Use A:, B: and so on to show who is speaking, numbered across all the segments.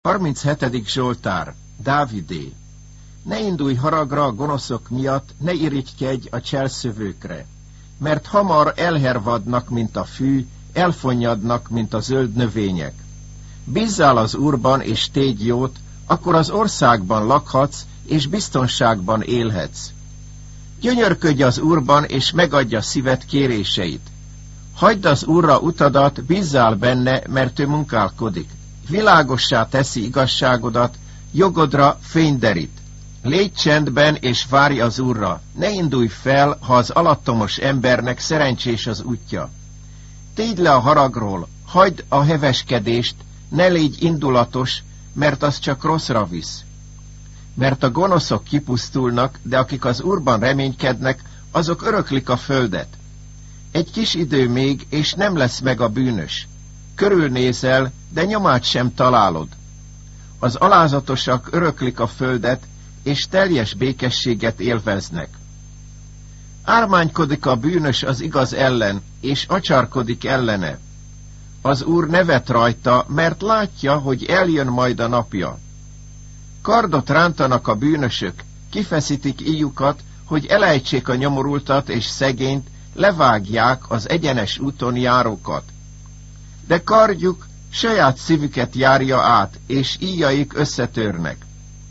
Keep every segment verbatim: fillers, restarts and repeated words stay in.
A: harminchetedik Zsoltár, Dávidé. Ne indulj haragra a gonoszok miatt, ne irigykedj a cselszövőkre, mert hamar elhervadnak, mint a fű, elfonnyadnak, mint a zöld növények. Bízzál az Úrban, és tégy jót, akkor az országban lakhatsz, és biztonságban élhetsz. Gyönyörködj az Úrban, és megadja szíved kéréseit. Hagyd az Úrra utadat, bízzál benne, mert ő munkálkodik. Világossá teszi igazságodat, jogodra fény derít. Légy csendben, és várj az Úrra. Ne indulj fel, ha az alattomos embernek szerencsés az útja. Tégy le a haragról, hagyd a heveskedést, ne légy indulatos, mert az csak rosszra visz. Mert a gonoszok kipusztulnak, de akik az Úrban reménykednek, azok öröklik a földet. Egy kis idő még, és nem lesz meg a bűnös. Körülnézel, de nyomát sem találod. Az alázatosak öröklik a földet, és teljes békességet élveznek. Ármánykodik a bűnös az igaz ellen, és acsarkodik ellene. Az Úr nevet rajta, mert látja, hogy eljön majd a napja. Kardot rántanak a bűnösök, kifeszítik íjukat, hogy elejtsék a nyomorultat és szegényt, levágják az egyenes úton járókat. De kardjuk saját szívüket járja át, és íjaik összetörnek.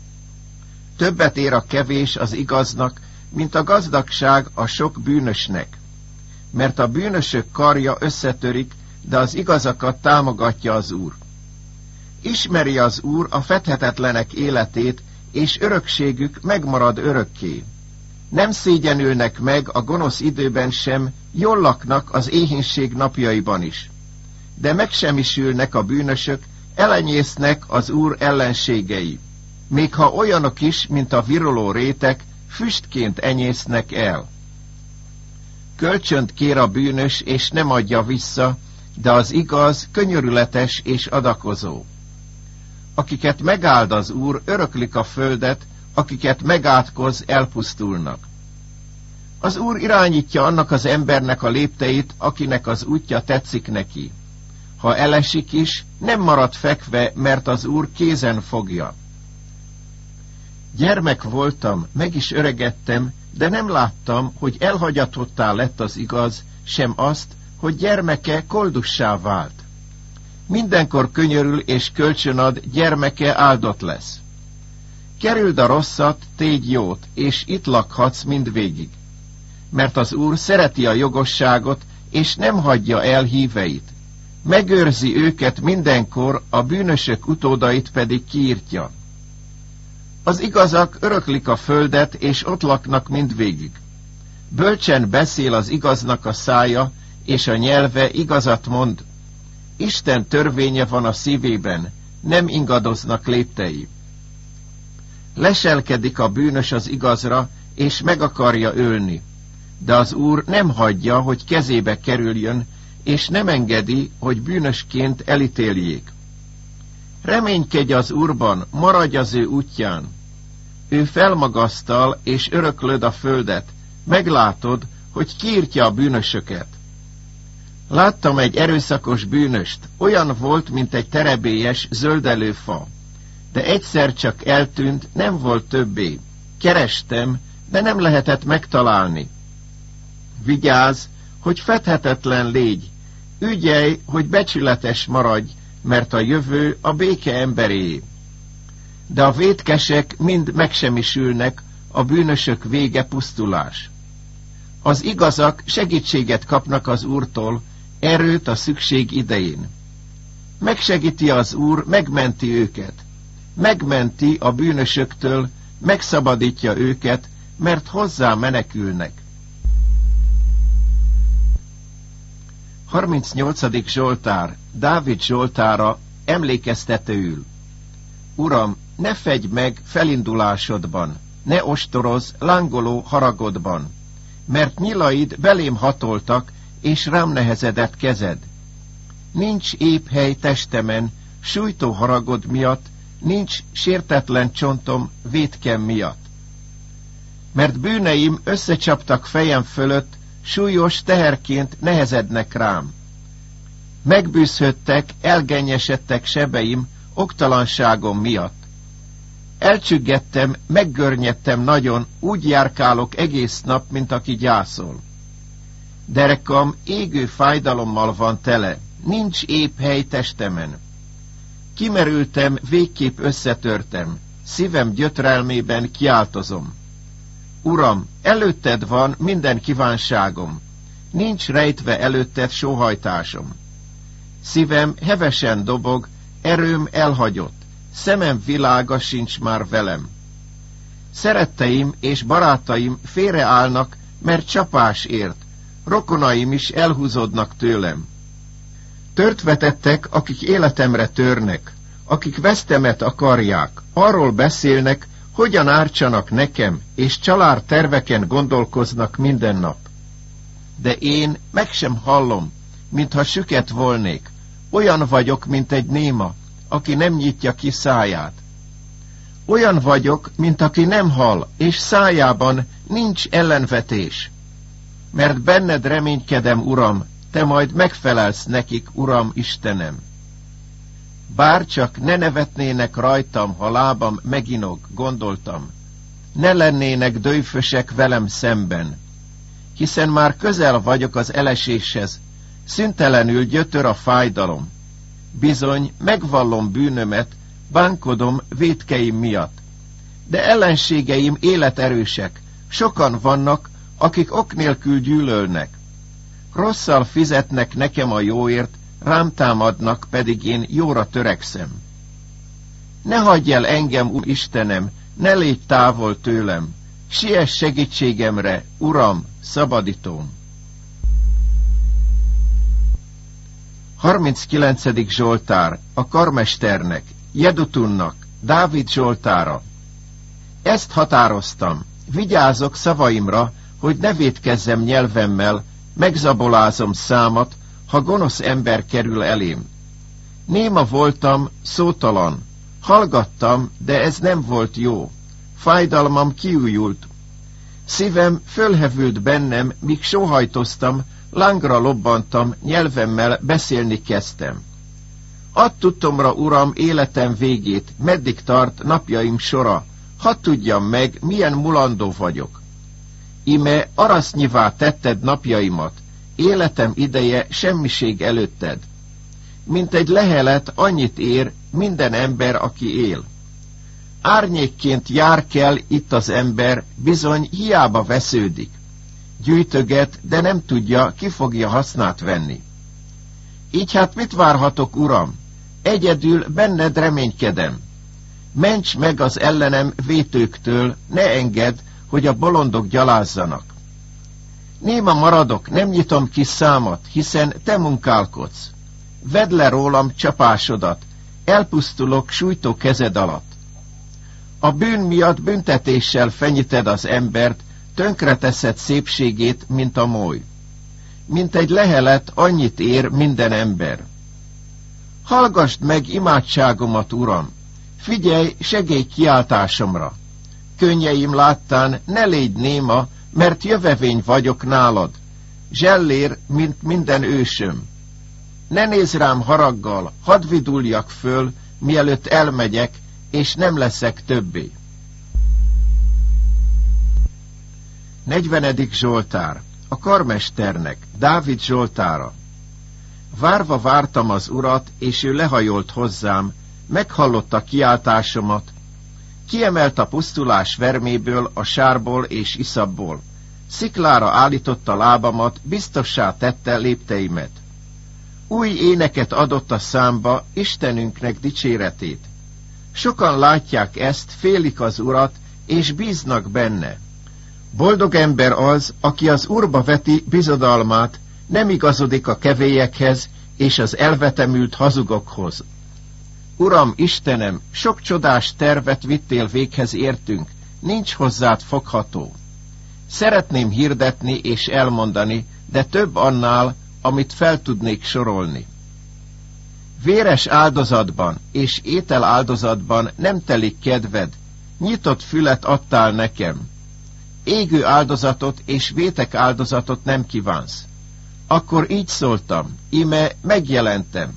A: Többet ér a kevés az igaznak, mint a gazdagság a sok bűnösnek. Mert a bűnösök karja összetörik, de az igazakat támogatja az Úr. Ismeri az Úr a fedhetetlenek életét, és örökségük megmarad örökké. Nem szégyenülnek meg a gonosz időben sem, jól laknak az éhínség napjaiban is. De megsemmisülnek a bűnösök, elenyésznek az Úr ellenségei. Még ha olyanok is, mint a viroló rétek, füstként enyésznek el. Kölcsönt kér a bűnös, és nem adja vissza, de az igaz könyörületes és adakozó. Akiket megáld az Úr, öröklik a földet, akiket megátkoz, elpusztulnak. Az Úr irányítja annak az embernek a lépteit, akinek az útja tetszik neki. Ha elesik is, nem marad fekve, mert az Úr kézen fogja. Gyermek voltam, meg is öregedtem, de nem láttam, hogy elhagyatottá lett az igaz, sem azt, hogy gyermeke koldussá vált. Mindenkor könyörül és kölcsönad, gyermeke áldott lesz. Kerüld a rosszat, tégy jót, és itt lakhatsz mindvégig. Mert az Úr szereti a jogosságot, és nem hagyja el híveit. Megőrzi őket mindenkor, a bűnösök utódait pedig kiírtja. Az igazak öröklik a földet, és ott laknak mindvégig. Bölcsen beszél az igaznak a szája, és a nyelve igazat mond. Isten törvénye van a szívében, nem ingadoznak léptei. Leselkedik a bűnös az igazra, és meg akarja ölni. De az Úr nem hagyja, hogy kezébe kerüljön, és nem engedi, hogy bűnösként elítéljék. Reménykedj az Úrban, maradj az ő útján. Ő felmagasztal, és öröklöd a földet, meglátod, hogy kiírtja a bűnösöket. Láttam egy erőszakos bűnöst, olyan volt, mint egy terebélyes, zöldelő fa. De egyszer csak eltűnt, nem volt többé. Kerestem, de nem lehetett megtalálni. Vigyázz, hogy fedhetetlen légy, ügyelj, hogy becsületes maradj, mert a jövő a béke emberéé. De a vétkesek mind megsemmisülnek, a bűnösök vége pusztulás. Az igazak segítséget kapnak az Úrtól, erőt a szükség idején. Megsegíti az Úr, megmenti őket. Megmenti a bűnösöktől, megszabadítja őket, mert hozzá menekülnek. harmincnyolcadik Zsoltár, Dávid Zsoltára, emlékeztetőül. Uram, ne fegy meg felindulásodban, ne ostorozz lángoló haragodban, mert nyilaid belém hatoltak, és rám nehezedett kezed. Nincs épp hely testemen, sújtó haragod miatt, nincs sértetlen csontom vétkem miatt. Mert bűneim összecsaptak fejem fölött, súlyos teherként nehezednek rám. Megbűzhödtek, elgennyesedtek sebeim, oktalanságom miatt. Elcsüggettem, meggörnyedtem nagyon, úgy járkálok egész nap, mint aki gyászol. Derekam égő fájdalommal van tele, nincs épp hely testemen. Kimerültem, végképp összetörtem, szívem gyötrelmében kiáltozom. Uram, előtted van minden kívánságom, nincs rejtve előtted sóhajtásom. Szívem hevesen dobog, erőm elhagyott, szemem világa sincs már velem. Szeretteim és barátaim félreállnak, mert csapás ért, rokonaim is elhúzódnak tőlem. Törtvetettek, akik életemre törnek, akik vesztemet akarják, arról beszélnek, hogyan ártsanak nekem, és csalár terveken gondolkoznak minden nap. De én meg sem hallom, mintha süket volnék, olyan vagyok, mint egy néma, aki nem nyitja ki száját. Olyan vagyok, mint aki nem hall, és szájában nincs ellenvetés. Mert benned reménykedem, Uram, te majd megfelelsz nekik, Uram Istenem. Bár csak ne nevetnének rajtam, ha lábam meginog, gondoltam. Ne lennének döjfösek velem szemben. Hiszen már közel vagyok az eleséshez, szüntelenül gyötör a fájdalom. Bizony, megvallom bűnömet, bánkodom vétkeim miatt. De ellenségeim életerősek, sokan vannak, akik ok nélkül gyűlölnek. Rosszal fizetnek nekem a jóért, rám támadnak, pedig én jóra törekszem. Ne hagyj el engem, Úr Istenem, ne légy távol tőlem, siess segítségemre, Uram, szabadítóm. harminckilencedik Zsoltár, a karmesternek, Jedutunnak, Dávid Zsoltára. Ezt határoztam, vigyázok szavaimra, hogy ne vétkezzem nyelvemmel, megzabolázom számat, ha gonosz ember kerül elém. Néma voltam, szótalan, hallgattam, de ez nem volt jó. Fájdalmam kiújult. Szívem fölhevült bennem, míg sóhajtoztam, lángra lobbantam, nyelvemmel beszélni kezdtem. Add tudtomra, Uram, életem végét, meddig tart napjaim sora, hadd tudjam meg, milyen mulandó vagyok. Ime arasznyivá tetted napjaimat, életem ideje semmiség előtted. Mint egy lehelet annyit ér minden ember, aki él. Árnyékként jár kell itt az ember, bizony hiába vesződik. Gyűjtöget, de nem tudja, ki fogja hasznát venni. Így hát mit várhatok, Uram? Egyedül benned reménykedem. Ments meg az ellenem vétőktől, ne engedd, hogy a bolondok gyalázzanak. Néma maradok, nem nyitom ki számat, hiszen te munkálkodsz. Vedd le rólam csapásodat, elpusztulok sújtó kezed alatt. A bűn miatt büntetéssel fenyíted az embert, tönkreteszed szépségét, mint a moly. Mint egy lehelet annyit ér minden ember. Hallgassd meg imádságomat, Uram, figyelj segély kiáltásomra. Könnyeim láttán ne légy néma, mert jövevény vagyok nálad, zsellér, mint minden ősöm. Ne nézz rám haraggal, hadd viduljak föl, mielőtt elmegyek, és nem leszek többé. negyvenedik Zsoltár, a karmesternek, Dávid Zsoltára. Várva vártam az Urat, és ő lehajolt hozzám, meghallotta kiáltásomat, kiemelt a pusztulás verméből, a sárból és iszapból, sziklára állította lábamat, biztossá tette lépteimet. Új éneket adott a számba, Istenünknek dicséretét. Sokan látják ezt, félik az Urat, és bíznak benne. Boldog ember az, aki az Úrba veti bizodalmát, nem igazodik a kevélyekhez és az elvetemült hazugokhoz. Uram, Istenem, sok csodás tervet vittél véghez értünk, nincs hozzád fogható. Szeretném hirdetni és elmondani, de több annál, amit fel tudnék sorolni. Véres áldozatban és étel áldozatban nem telik kedved, nyitott fület adtál nekem. Égő áldozatot és vétek áldozatot nem kívánsz. Akkor így szóltam, íme megjelentem.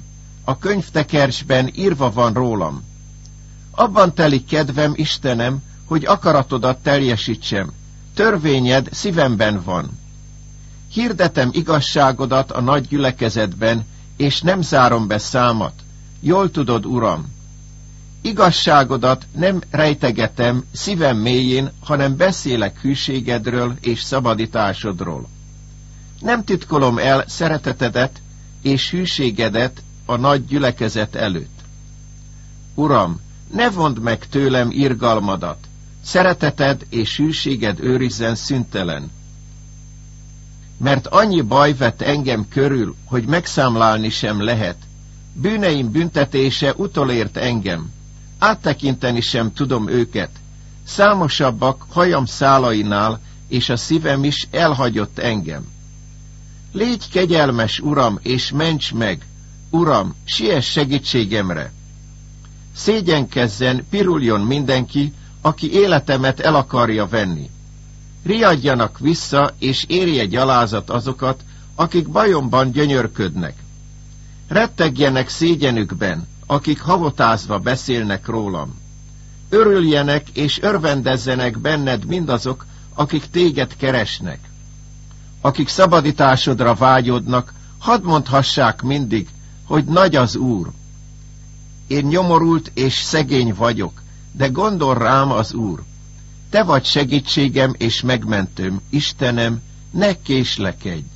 A: a könyvtekercsben írva van rólam. Abban telik kedvem, Istenem, hogy akaratodat teljesítsem, törvényed szívemben van. Hirdetem igazságodat a nagy gyülekezetben, és nem zárom be számat. Jól tudod, Uram. Igazságodat nem rejtegetem szívem mélyén, hanem beszélek hűségedről és szabadításodról. Nem titkolom el szeretetedet és hűségedet a nagy gyülekezet előtt. Uram, ne vondd meg tőlem irgalmadat, szereteted és hűséged őrizzen szüntelen. Mert annyi baj vett engem körül, hogy megszámlálni sem lehet. Bűneim büntetése utolért engem. Áttekinteni sem tudom őket. Számosabbak hajam szálainál, és a szívem is elhagyott engem. Légy kegyelmes, Uram, és ments meg! Uram, siess segítségemre! Szégyenkezzen, piruljon mindenki, aki életemet el akarja venni. Riadjanak vissza, és érje gyalázat azokat, akik bajomban gyönyörködnek. Rettegjenek szégyenükben, akik havotázva beszélnek rólam. Örüljenek és örvendezzenek benned mindazok, akik téged keresnek. Akik szabadításodra vágyodnak, hadd mondhassák mindig, hogy nagy az Úr. Én nyomorult és szegény vagyok, de gondol rám az Úr. Te vagy segítségem és megmentőm, Istenem, ne késlekedj!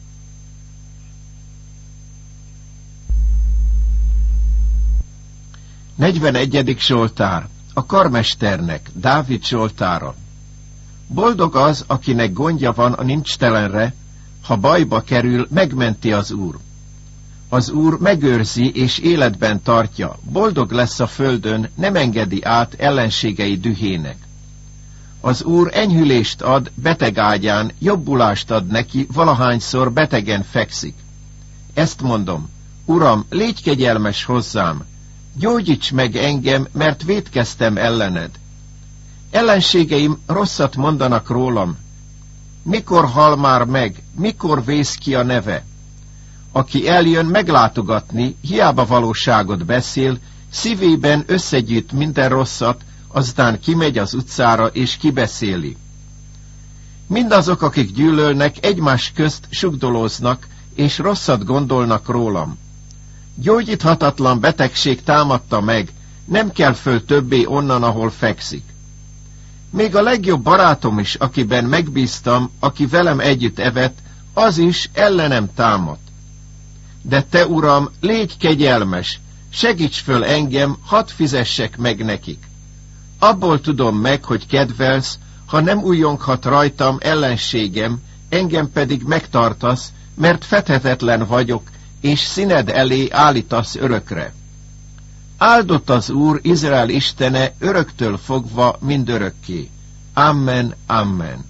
A: negyvenegyedik Zsoltár, a karmesternek, Dávid zsoltára. Boldog az, akinek gondja van a nincstelenre, ha bajba kerül, megmenti az Úr. Az Úr megőrzi és életben tartja, boldog lesz a földön, nem engedi át ellenségei dühének. Az Úr enyhülést ad beteg ágyán, jobbulást ad neki, valahányszor betegen fekszik. Ezt mondom, Uram, légy kegyelmes hozzám, gyógyíts meg engem, mert vétkeztem ellened. Ellenségeim rosszat mondanak rólam. Mikor hal már meg, mikor vész ki a neve? Aki eljön meglátogatni, hiába valóságot beszél, szívében összegyűjt minden rosszat, aztán kimegy az utcára és kibeszéli. Mindazok, akik gyűlölnek, egymás közt sugdolóznak, és rosszat gondolnak rólam. Gyógyíthatatlan betegség támadta meg, nem kell föl többé onnan, ahol fekszik. Még a legjobb barátom is, akiben megbíztam, aki velem együtt evett, az is ellenem támadt. De te, Uram, légy kegyelmes, segíts föl engem, hadd fizessek meg nekik. Abból tudom meg, hogy kedvelsz, ha nem újjonghat rajtam ellenségem, engem pedig megtartasz, mert fethetetlen vagyok, és színed elé állítasz örökre. Áldott az Úr, Izrael Istene, öröktől fogva mindörökké. Amen, amen.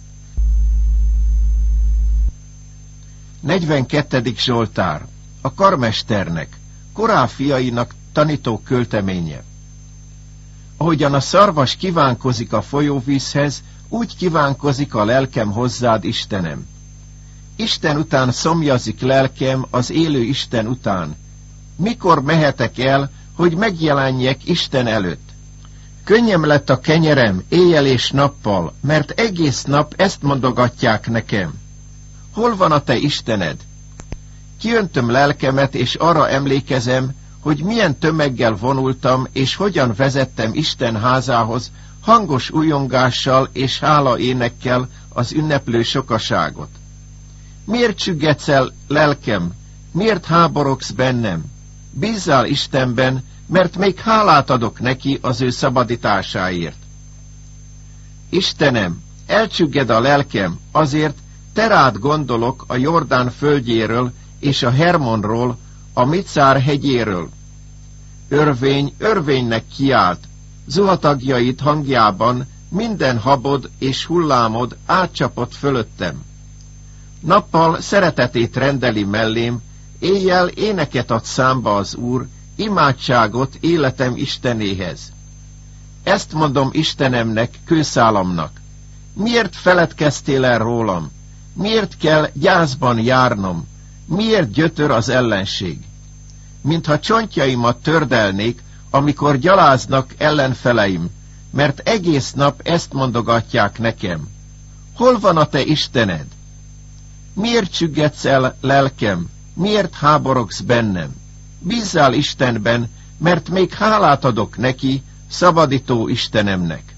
A: negyvenkettedik Zsoltár, a karmesternek, Korá fiainak tanító költeménye. Ahogyan a szarvas kívánkozik a folyóvízhez, úgy kívánkozik a lelkem hozzád, Istenem. Isten után szomjazik lelkem, az élő Isten után. Mikor mehetek el, hogy megjelenjek Isten előtt? Könnyem lett a kenyerem éjjel és nappal, mert egész nap ezt mondogatják nekem. Hol van a te Istened? Kiöntöm lelkemet, és arra emlékezem, hogy milyen tömeggel vonultam, és hogyan vezettem Isten házához, hangos újongással és hála énekkel az ünneplő sokaságot. Miért csüggetsz el, lelkem? Miért háborogsz bennem? Bízzál Istenben, mert még hálát adok neki az ő szabadításáért. Istenem, elcsügged a lelkem, azért te rád gondolok a Jordán földjéről és a Hermonról, a Micár hegyéről. Örvény örvénynek kiált, zuhatagjait hangjában minden habod és hullámod átcsapott fölöttem. Nappal szeretetét rendeli mellém, éjjel éneket ad számba az Úr, imádságot életem Istenéhez. Ezt mondom Istenemnek, kőszálamnak. Miért feledkeztél el rólam? Miért kell gyászban járnom? Miért gyötör az ellenség? mintha csontjaimat tördelnék, amikor gyaláznak ellenfeleim, mert egész nap ezt mondogatják nekem. Hol van a te Istened? Miért csüggetsz el, lelkem? Miért háborogsz bennem? Bízzál Istenben, mert még hálát adok neki, szabadító Istenemnek.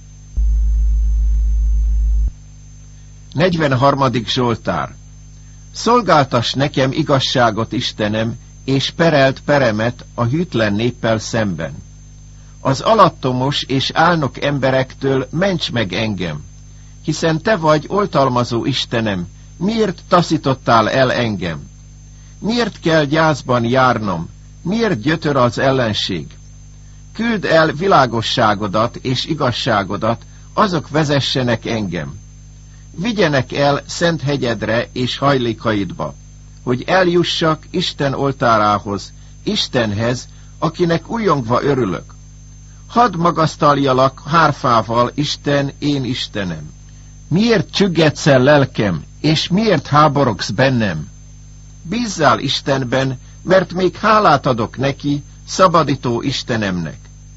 A: negyvenharmadik Zsoltár. Szolgáltass nekem igazságot, Istenem, és perelt peremet a hűtlen néppel szemben. Az alattomos és álnok emberektől ments meg engem, hiszen te vagy oltalmazó Istenem, miért taszítottál el engem? Miért kell gyászban járnom? Miért gyötör az ellenség? Küldd el világosságodat és igazságodat, azok vezessenek engem. Vigyenek el szent hegyedre és hajlékaidba, hogy eljussak Isten oltárához, Istenhez, akinek újongva örülök. Hadd magasztaljalak hárfával, Isten, én Istenem. Miért csüggetsz el, lelkem, és miért háborogsz bennem? Bízzál Istenben, mert még hálát adok neki, szabadító Istenemnek.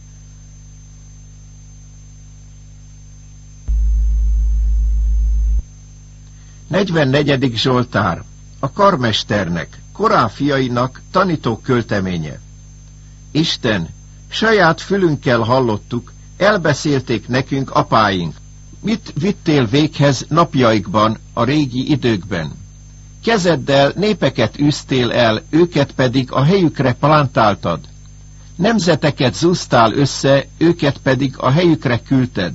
A: negyvennegyedik Zsoltár. A karmesternek, Korá fiainak tanító költeménye. Isten, saját fülünkkel hallottuk, elbeszélték nekünk apáink. Mit vittél véghez napjaikban, a régi időkben? Kezeddel népeket űztél el, őket pedig a helyükre plántáltad. Nemzeteket zúztál össze, őket pedig a helyükre küldted.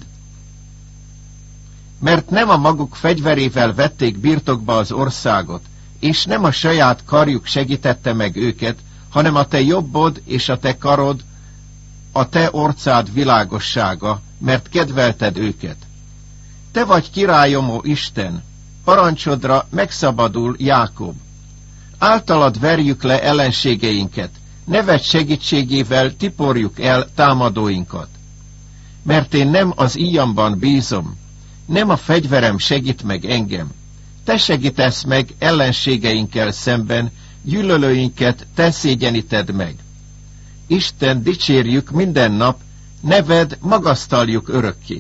A: Mert nem a maguk fegyverével vették birtokba az országot, és nem a saját karjuk segítette meg őket, hanem a te jobbod és a te karod, a te orcád világossága, mert kedvelted őket. Te vagy királyom, ó Isten, parancsodra megszabadul Jákob. Általad verjük le ellenségeinket, neved segítségével tiporjuk el támadóinkat. Mert én nem az íjamban bízom, nem a fegyverem segít meg engem. Te segítesz meg ellenségeinkkel szemben, gyűlölőinket te szégyeníted meg. Isten, dicsérjük minden nap, neved magasztaljuk örökké.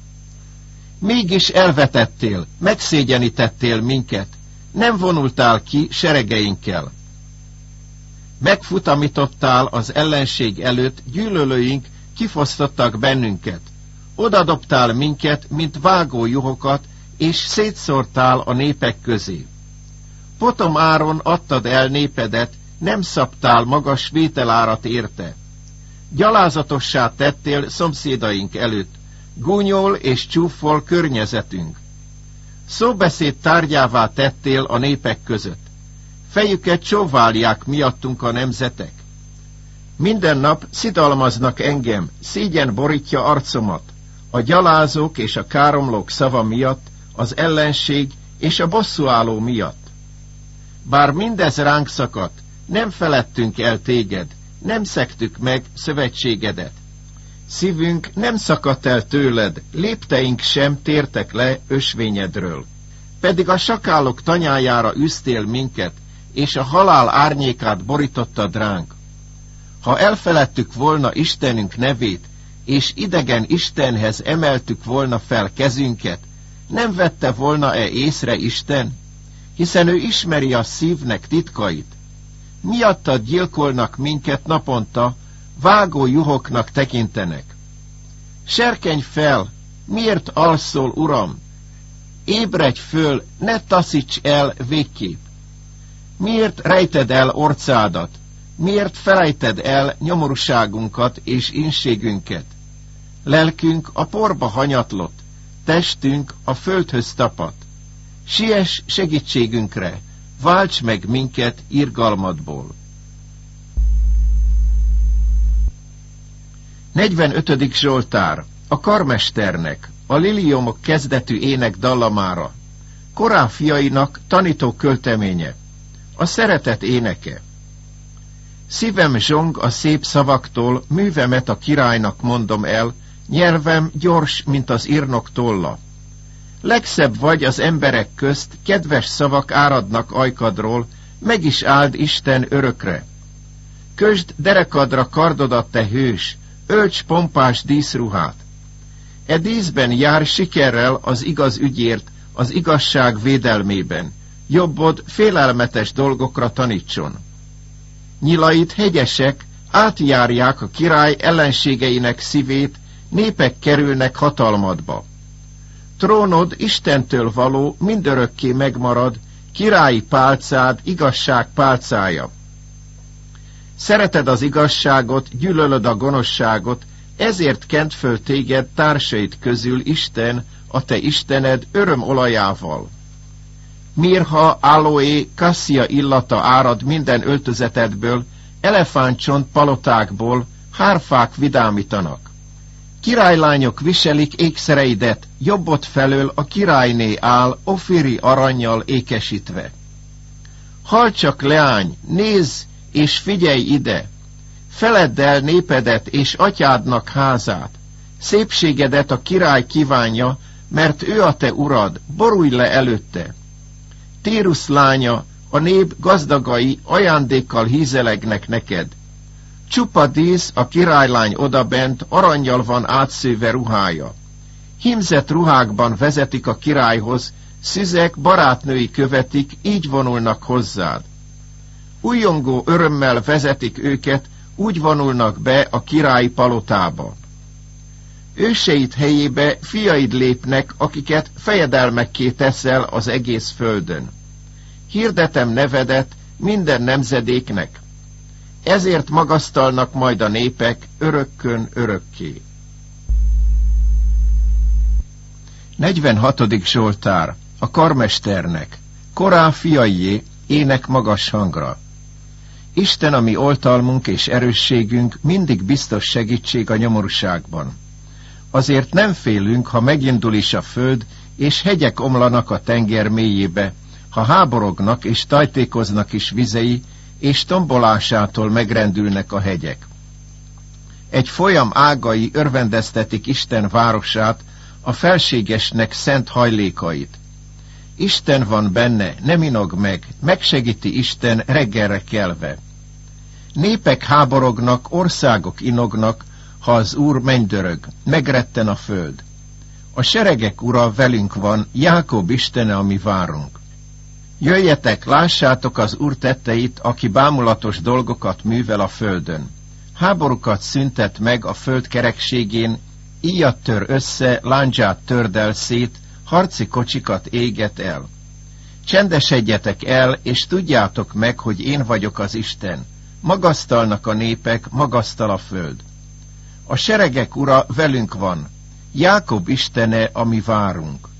A: Mégis elvetettél, megszégyenítettél minket, nem vonultál ki seregeinkkel. Megfutamítottál az ellenség előtt, gyűlölőink kifosztottak bennünket. Odadobtál minket, mint vágó juhokat, és szétszórtál a népek közé. Potom áron adtad el népedet, nem szabtál magas vételárat érte. Gyalázatossá tettél szomszédaink előtt, gúnyol és csúfol környezetünk. Szóbeszéd tárgyává tettél a népek között. Fejüket csóválják miattunk a nemzetek. Minden nap szidalmaznak engem, szégyen borítja arcomat, a gyalázók és a káromlók szava miatt, az ellenség és a bosszúálló miatt. Bár mindez ránk szakadt, nem feledtünk el téged, nem szegtük meg szövetségedet. Szívünk nem szakadt el tőled, lépteink sem tértek le ösvényedről. Pedig a sakálok tanyájára űztél minket, és a halál árnyékát borítottad ránk. Ha elfeledtük volna Istenünk nevét, és idegen Istenhez emeltük volna fel kezünket, nem vette volna-e észre Isten? Hiszen ő ismeri a szívnek titkait. Miattad gyilkolnak minket naponta, vágó juhoknak tekintenek. Serkenj fel, miért alszol, Uram? Ébredj föl, ne taszíts el végképp. Miért rejted el orcádat? Miért felejted el nyomorúságunkat és inségünket? Lelkünk a porba hanyatlott, testünk a földhöz tapadt. Siess segítségünkre, válts meg minket irgalmadból. negyvenötödik Zsoltár. A karmesternek, a liliomok kezdetű ének dallamára. Korá fiainak tanító költeménye. A szeretet éneke. Szívem zsong a szép szavaktól, művemet a királynak mondom el, nyelvem gyors, mint az írnok tolla. Legszebb vagy az emberek közt, kedves szavak áradnak ajkadról, meg is áld Isten örökre. Kösd derekadra kardodat, te hős, ölts pompás díszruhát. E díszben jár sikerrel az igaz ügyért, az igazság védelmében. Jobbod félelmetes dolgokra tanítson. Nyilait hegyesek, átjárják a király ellenségeinek szívét, népek kerülnek hatalmadba. Trónod Istentől való, mindörökké megmarad, királyi pálcád, igazság pálcája. Szereted az igazságot, gyűlölöd a gonoszságot, ezért kent föl téged társaid közül Isten, a te Istened örömolajával. Mirha, aloé, kasszia illata árad minden öltözetedből, elefántcsont palotákból, hárfák vidámítanak. Királylányok viselik ékszereidet, jobbot felől a királyné áll, ofiri arannyal ékesítve. Hall csak, leány, nézz és figyelj ide! Feledd el népedet és atyádnak házát. Szépségedet a király kívánja, mert ő a te urad, borulj le előtte. Tírusz lánya, a nép gazdagai ajándékkal hízelegnek neked. Csupa dísz, a királylány odabent, arannyal van átszőve ruhája. Hímzett ruhákban vezetik a királyhoz, szüzek, barátnői követik, így vonulnak hozzád. Újjongó örömmel vezetik őket, úgy vonulnak be a királyi palotába. Őseid helyébe fiaid lépnek, akiket fejedelmekké teszel az egész földön. Hirdetem nevedet minden nemzedéknek. Ezért magasztalnak majd a népek örökkön örökké. negyvenhatodik Zsoltár, a karmesternek, Korá fiaié, ének magas hangra. Isten, a mi oltalmunk és erősségünk, mindig biztos segítség a nyomorúságban. Azért nem félünk, ha megindul is a föld, és hegyek omlanak a tenger mélyébe, ha háborognak és tajtékoznak is vizei, és tombolásától megrendülnek a hegyek. Egy folyam ágai örvendeztetik Isten városát, a felségesnek szent hajlékait. Isten van benne, nem inog meg, megsegíti Isten reggelre kelve. Népek háborognak, országok inognak, ha az Úr mennydörög, megretten a föld. A seregek ura velünk van, Jákob Istene, ami várunk. Jöjjetek, lássátok az Úr tetteit, aki bámulatos dolgokat művel a földön. Háborukat szüntet meg a föld kerekségén, íjat tör össze, lándzsát tördel szét, harci kocsikat éget el. Csendesedjetek el, és tudjátok meg, hogy én vagyok az Isten. Magasztalnak a népek, magasztal a föld. A seregek ura velünk van, Jákob Istene, ami várunk.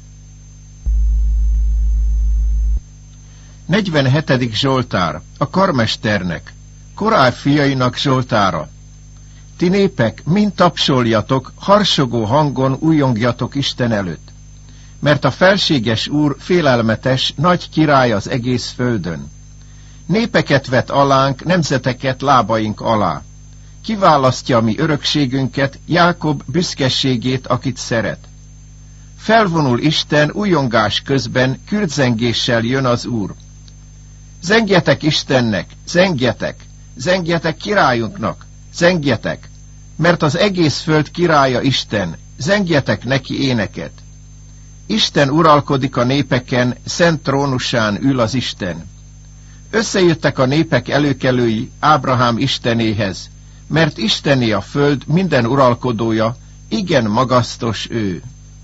A: negyvenhetedik Zsoltár, a karmesternek, Korá fiainak Zsoltára. Ti népek, mind tapsoljatok, harsogó hangon újjongjatok Isten előtt. Mert a felséges Úr félelmetes, nagy király az egész földön. Népeket vet alánk, nemzeteket lábaink alá. Kiválasztja mi örökségünket, Jákob büszkeségét, akit szeret. Felvonul Isten újongás közben, kürtzengéssel jön az Úr. Zengjetek Istennek, zengjetek, zengjetek királyunknak, zengjetek, mert az egész föld királya Isten, zengjetek neki éneket. Isten uralkodik a népeken, szent trónusán ül az Isten. Összejöttek a népek előkelői Ábrahám Istenéhez, mert Istené a föld minden uralkodója, igen magasztos ő.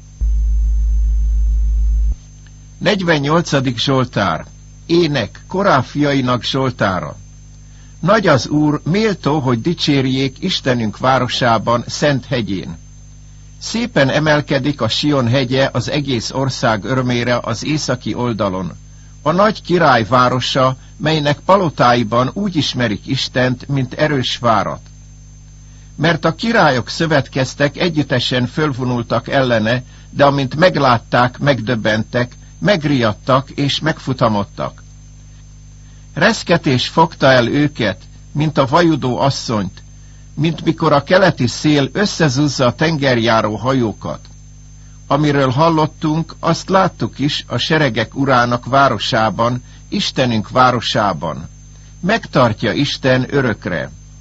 A: negyvennyolcadik Zsoltár, ének Korá fiainak Zsoltára. Nagy az Úr, méltó, hogy dicsérjék Istenünk városában, szent hegyén. Szépen emelkedik a Sion hegye az egész ország örömére az északi oldalon. A nagy király városa, melynek palotáiban úgy ismerik Istent, mint erős várat. Mert a királyok szövetkeztek, együttesen fölvonultak ellene, de amint meglátták, megdöbbentek, megriadtak és megfutamodtak. Reszketés fogta el őket, mint a vajudó asszonyt, mint mikor a keleti szél összezúzza a tengerjáró hajókat. Amiről hallottunk, azt láttuk is a seregek urának városában, Istenünk városában. Megtartja Isten örökre.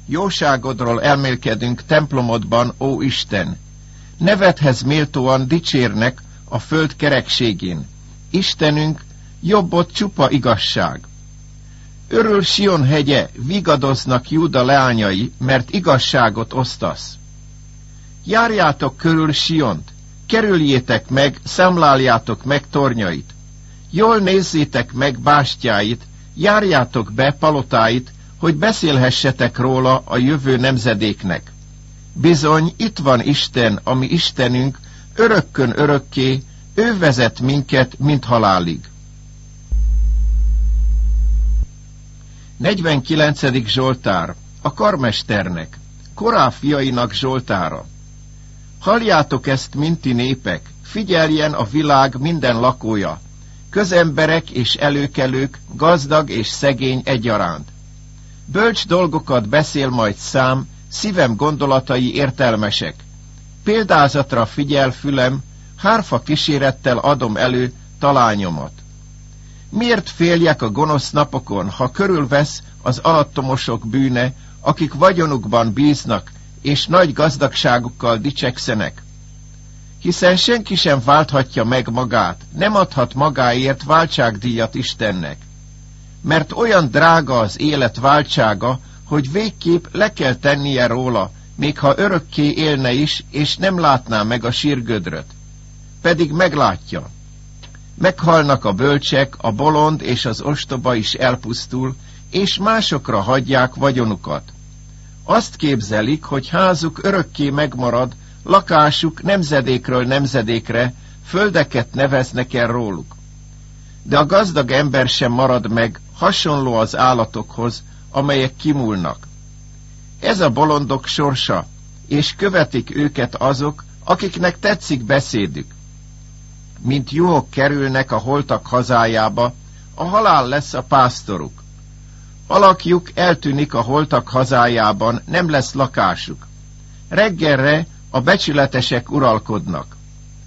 A: jóságodról elmélkedünk templomodban, ó Isten. Nevedhez méltóan dicsérnek a föld kerekségén. Istenünk, jobbot csupa igazság. Örül Sion hegye, vigadoznak Júda leányai, mert igazságot osztasz. Járjátok körül Siont, kerüljétek meg, számláljátok meg tornyait. Jól nézzétek meg bástyáit, járjátok be palotáit, hogy beszélhessetek róla a jövő nemzedéknek. Bizony, itt van Isten, ami Istenünk, örökkön örökké, ő vezet minket, mint halálig. negyvenkilencedik Zsoltár, a karmesternek, Korá fiainak Zsoltára. Halljátok ezt, minti népek, figyeljen a világ minden lakója, közemberek és előkelők, gazdag és szegény egyaránt. Bölcs dolgokat beszél majd szám, szívem gondolatai értelmesek. Példázatra figyel fülem, hárfa kísérettel adom elő talányomat. Miért féljek a gonosz napokon, ha körülvesz az alattomosok bűne, akik vagyonukban bíznak, és nagy gazdagságukkal dicsekszenek? Hiszen senki sem válthatja meg magát, nem adhat magáért váltságdíjat Istennek. Mert olyan drága az élet váltsága, hogy végképp le kell tennie róla, még ha örökké élne is, és nem látná meg a sírgödröt. Pedig meglátja. Meghalnak a bölcsek, a bolond és az ostoba is elpusztul, és másokra hagyják vagyonukat. Azt képzelik, hogy házuk örökké megmarad, lakásuk nemzedékről nemzedékre, földeket neveznek el róluk. De a gazdag ember sem marad meg, hasonló az állatokhoz, amelyek kimúlnak. Ez a bolondok sorsa, és követik őket azok, akiknek tetszik beszédük. Mint juhok kerülnek a holtak hazájába, a halál lesz a pásztoruk. Alakjuk eltűnik a holtak hazájában, nem lesz lakásuk. Reggelre a becsületesek uralkodnak.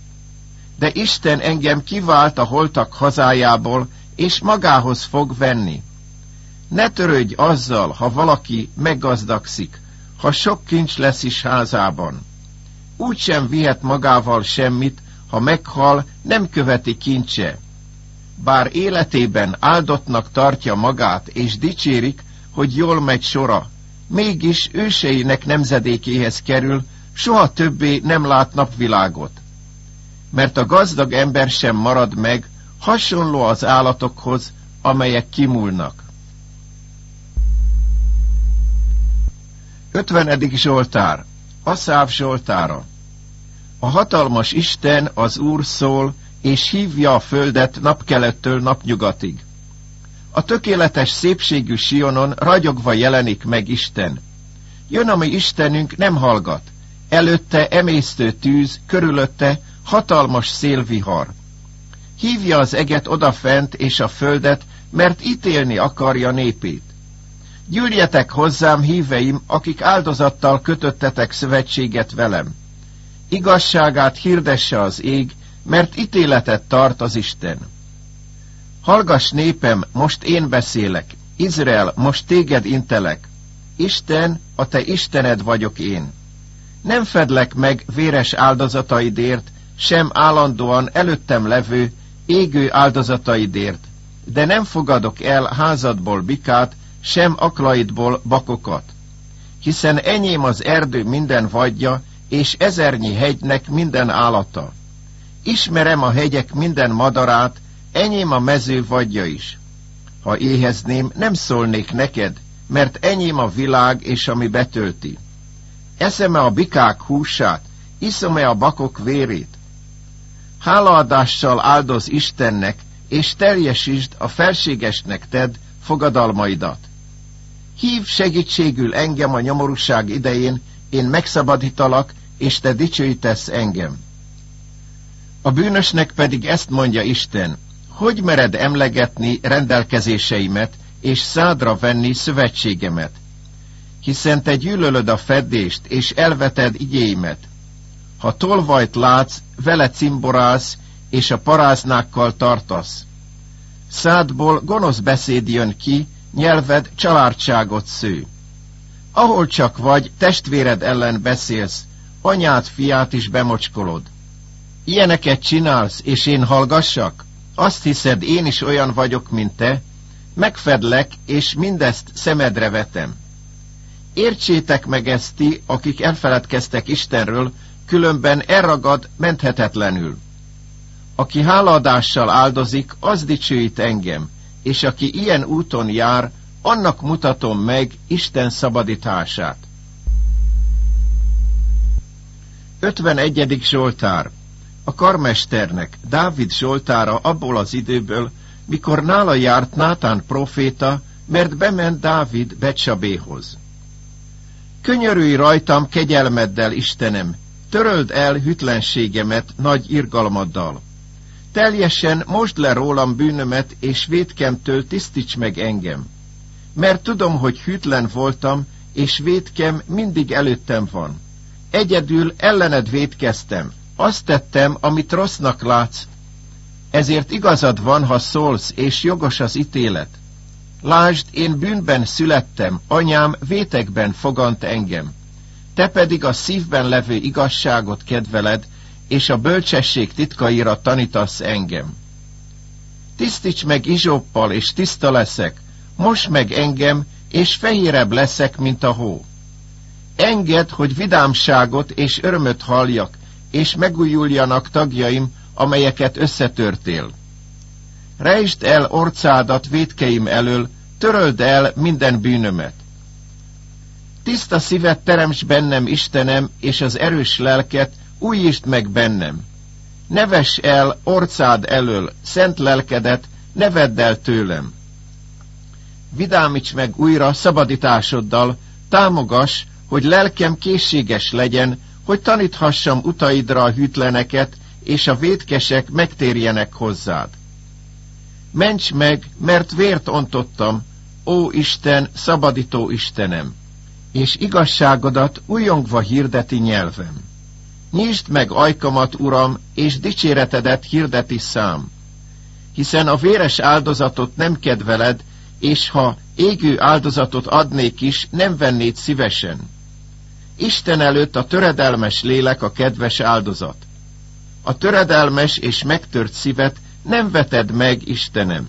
A: De Isten engem kivált a holtak hazájából, és magához fog venni. Ne törődj azzal, ha valaki meggazdagszik, ha sok kincs lesz is házában. Úgysem vihet magával semmit, ha meghal, nem követi kincse. Bár életében áldottnak tartja magát, és dicsérik, hogy jól megy sora, mégis őseinek nemzedékéhez kerül, soha többé nem lát napvilágot. Mert a gazdag ember sem marad meg, hasonló az állatokhoz, amelyek kimúlnak. ötvenedik Zsoltár, Aszáv Zsoltára. A hatalmas Isten, az Úr szól, és hívja a földet napkelettől napnyugatig. A tökéletes szépségű Sionon ragyogva jelenik meg Isten. Jön a mi Istenünk, nem hallgat. Előtte emésztő tűz, körülötte hatalmas szélvihar. Hívja az eget odafent és a földet, mert ítélni akarja népét. Gyűljetek hozzám, híveim, akik áldozattal kötöttetek szövetséget velem. Igazságát hirdesse az ég, mert ítéletet tart az Isten. Hallgass népem, most én beszélek, Izrael, most téged intelek. Isten, a te Istened vagyok én. Nem fedlek meg véres áldozataidért, sem állandóan előttem levő, égő áldozataidért, de nem fogadok el házadból bikát, sem aklaidból bakokat. Hiszen enyém az erdő minden vadja, és ezernyi hegynek minden állata. Ismerem a hegyek minden madarát, enyém a mező vadja is. Ha éhezném, nem szólnék neked, mert enyém a világ és ami betölti. Eszem-e a bikák húsát, iszom-e a bakok vérét? Hálaadással áldoz Istennek, és teljesítsd a felségesnek tedd fogadalmaidat. Hív segítségül engem a nyomorúság idején, én megszabadítalak, és te dicsőítesz engem. A bűnösnek pedig ezt mondja Isten, hogy mered emlegetni rendelkezéseimet, és szádra venni szövetségemet? Hiszen te gyűlölöd a feddést, és elveted igéimet. Ha tolvajt látsz, vele cimborálsz, és a paráznákkal tartasz. Szádból gonosz beszéd jön ki, nyelved családságot sző. Ahol csak vagy, testvéred ellen beszélsz, anyád, fiát is bemocskolod. Ilyeneket csinálsz, és én hallgassak? Azt hiszed, én is olyan vagyok, mint te? Megfedlek, és mindezt szemedre vetem. Értsétek meg ezt ti, akik elfeledkeztek Istenről, különben elragad menthetetlenül. Aki hálaadással áldozik, az dicsőít engem, és aki ilyen úton jár, annak mutatom meg Isten szabadítását. ötvenegyedik Zsoltár. A karmesternek, Dávid zsoltára abból az időből, mikor nála járt Nátán próféta, mert bement Dávid Betsabéhoz. Könyörülj rajtam kegyelmeddel, Istenem, töröld el hűtlenségemet nagy irgalmaddal. Teljesen mosd le rólam bűnömet, és vétkemtől tisztíts meg engem. Mert tudom, hogy hűtlen voltam, és vétkem mindig előttem van. Egyedül ellened vétkeztem, azt tettem, amit rossznak látsz. Ezért igazad van, ha szólsz, és jogos az ítélet. Lásd, én bűnben születtem, anyám vétekben fogant engem. Te pedig a szívben levő igazságot kedveled, és a bölcsesség titkaira tanítasz engem. Tisztíts meg izsóppal, és tiszta leszek, mosd meg engem, és fehérebb leszek, mint a hó. Engedd, hogy vidámságot és örömöt halljak, és megújuljanak tagjaim, amelyeket összetörtél. Rejtsd el orcádat vétkeim elől, töröld el minden bűnömet. Tiszta szívet teremts bennem, Istenem, és az erős lelket újítsd meg bennem. Ne vess el orcád elől, szent lelkedet, ne vedd el tőlem. Vidámíts meg újra szabadításoddal, támogass, hogy lelkem készséges legyen, hogy taníthassam utaidra a hűtleneket, és a vétkesek megtérjenek hozzád. Ments meg, mert vért ontottam, ó Isten, szabadító Istenem, és igazságodat újongva hirdeti nyelvem. Nyisd meg ajkamat, Uram, és dicséretedet hirdeti szám. Hiszen a véres áldozatot nem kedveled, és ha égő áldozatot adnék is, nem vennéd szívesen. Isten előtt a töredelmes lélek a kedves áldozat. A töredelmes és megtört szívet nem veted meg, Istenem.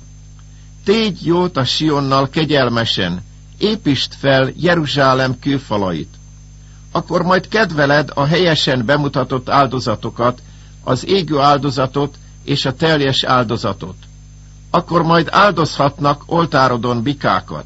A: Tégy jót a Sionnal kegyelmesen, építsd fel Jeruzsálem kőfalait. Akkor majd kedveled a helyesen bemutatott áldozatokat, az égő áldozatot és a teljes áldozatot. Akkor majd áldozhatnak oltárodon bikákat.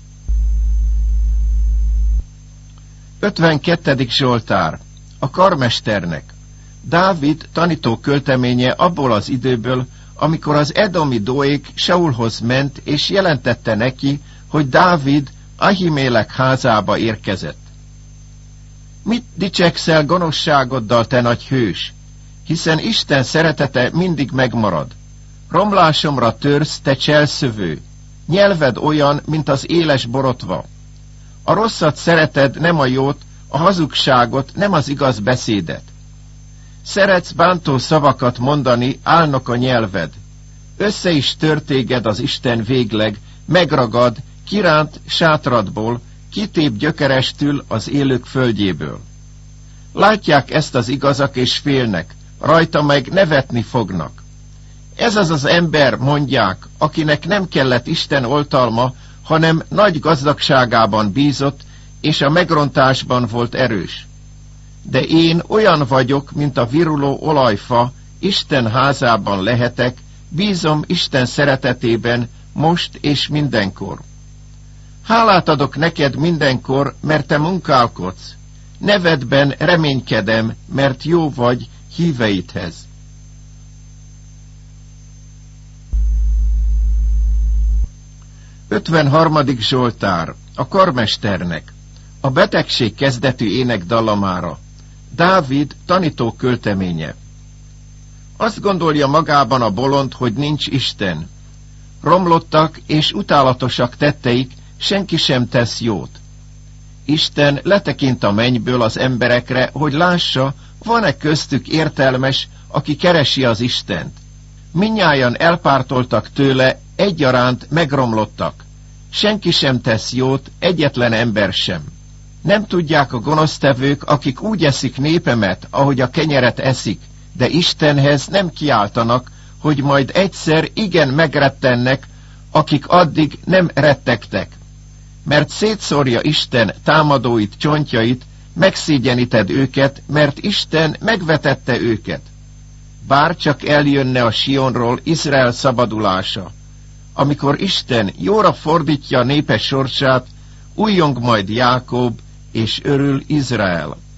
A: ötvenkettedik Zsoltár. A karmesternek. Dávid tanító költeménye abból az időből, amikor az edomi Dóék Saulhoz ment, és jelentette neki, hogy Dávid Ahimélek házába érkezett. Mit dicsekszel gonoszságoddal, te nagy hős? Hiszen Isten szeretete mindig megmarad. Romlásomra törsz, te cselszövő. Nyelved olyan, mint az éles borotva. A rosszat szereted, nem a jót, a hazugságot, nem az igaz beszédet. Szeretsz bántó szavakat mondani, állnak a nyelved. Össze is tör téged az Isten végleg, megragad, kiránt sátradból, kitép gyökerestül az élők földjéből. Látják ezt az igazak és félnek, rajta meg nevetni fognak. Ez az az ember, mondják, akinek nem kellett Isten oltalma, hanem nagy gazdagságában bízott, és a megrontásban volt erős. De én olyan vagyok, mint a viruló olajfa, Isten házában lehetek, bízom Isten szeretetében, most és mindenkor. Hálát adok neked mindenkor, mert te munkálkodsz. Nevedben reménykedem, mert jó vagy híveidhez. ötvenharmadik Zsoltár. A karmesternek. A betegség kezdetű ének dallamára. Dávid tanító költeménye. Azt gondolja magában a bolond, hogy nincs Isten. Romlottak és utálatosak tetteik, senki sem tesz jót. Isten letekint a mennyből az emberekre, hogy lássa, van-e köztük értelmes, aki keresi az Istent. Mindnyájan elpártoltak tőle, egyaránt megromlottak. senki sem tesz jót, egyetlen ember sem. Nem tudják a gonosztevők, akik úgy eszik népemet, ahogy a kenyeret eszik, de Istenhez nem kiáltanak, hogy majd egyszer igen megrettennek, akik addig nem rettegtek. Mert szétszórja Isten támadóit, csontjait, megszégyeníted őket, mert Isten megvetette őket. Bár csak eljönne a Sionról Izrael szabadulása. Amikor Isten jóra fordítja a népe sorsát, újjong majd Jákob, és örül Izrael.